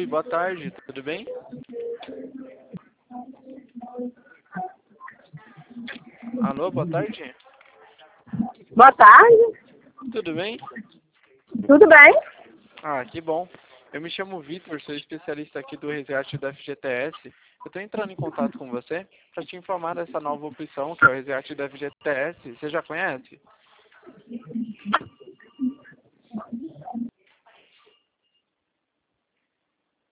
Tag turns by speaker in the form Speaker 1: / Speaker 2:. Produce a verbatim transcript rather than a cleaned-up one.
Speaker 1: Oi, boa tarde, tudo bem? Alô, boa tarde.
Speaker 2: Boa tarde.
Speaker 1: Tudo bem?
Speaker 2: Tudo bem?
Speaker 1: Ah, que bom. Eu me chamo Vitor, sou especialista aqui do resgate da F G T S. Eu estou entrando em contato com você para te informar dessa nova opção, que é o resgate da F G T S. Você já conhece?